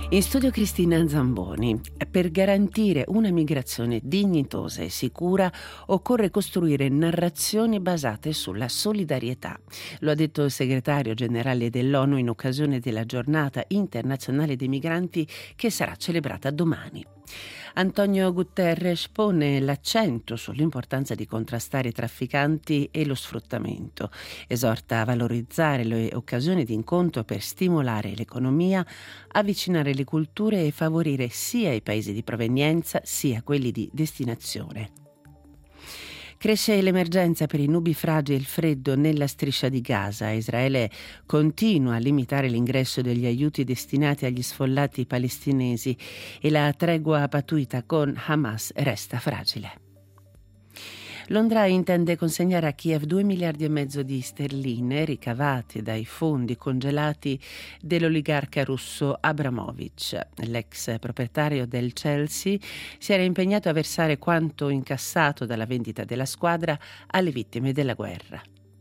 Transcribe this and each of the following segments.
In studio Cristina Zamboni. Per garantire una migrazione dignitosa e sicura occorre costruire narrazioni basate sulla solidarietà. Lo ha detto il segretario generale dell'ONU in occasione della giornata internazionale dei migranti che sarà celebrata domani. Antonio Guterres pone l'accento sull'importanza di contrastare i trafficanti e lo sfruttamento. Esorta a valorizzare le occasioni di incontro per stimolare l'economia, avvicinare le culture e favorire sia i paesi di provenienza sia quelli di destinazione. Cresce l'emergenza per i nubifragi e il freddo nella striscia di Gaza. Israele continua a limitare l'ingresso degli aiuti destinati agli sfollati palestinesi e la tregua pattuita con Hamas resta fragile. Londra intende consegnare a Kiev 2,5 miliardi di sterline ricavate dai fondi congelati dell'oligarca russo Abramovich. L'ex proprietario del Chelsea si era impegnato a versare quanto incassato dalla vendita della squadra alle vittime della guerra.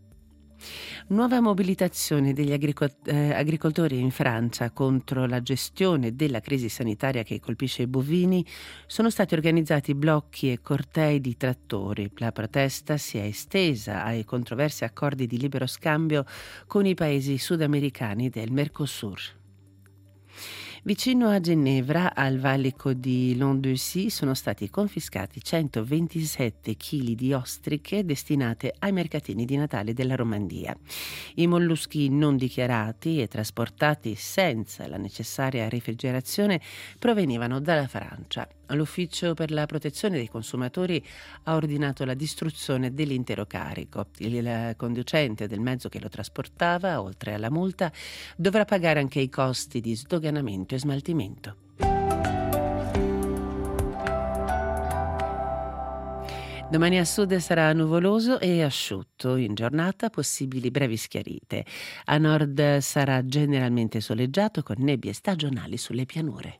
Nuova mobilitazione degli agricoltori in Francia contro la gestione della crisi sanitaria che colpisce i bovini. Sono stati organizzati blocchi e cortei di trattori. La protesta si è estesa ai controversi accordi di libero scambio con i paesi sudamericani del Mercosur. Vicino a Ginevra, al valico di Landoucy, sono stati confiscati 127 kg di ostriche destinate ai mercatini di Natale della Romandia. I molluschi non dichiarati e trasportati senza la necessaria refrigerazione provenivano dalla Francia. L'Ufficio per la protezione dei consumatori ha ordinato la distruzione dell'intero carico. Il conducente del mezzo che lo trasportava, oltre alla multa, dovrà pagare anche i costi di sdoganamento e smaltimento. Domani a sud sarà nuvoloso e asciutto, in giornata possibili brevi schiarite. A nord sarà generalmente soleggiato con nebbie stagionali sulle pianure.